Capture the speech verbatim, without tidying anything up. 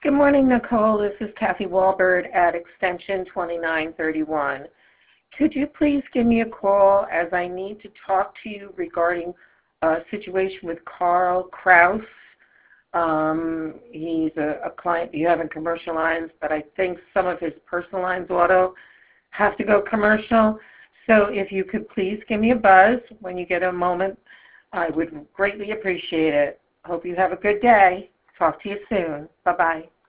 Good morning, Nicole. This is Kathy Walbert at extension twenty-nine thirty-one. Could you please give me a call as I need to talk to you regarding a situation with Carl Kraus. Um, he's a, a client you have in commercial lines, but I think some of his personal lines auto have to go commercial. So if you could please give me a buzz when you get a moment, I would greatly appreciate it. Hope you have a good day. Talk to you soon. Bye-bye.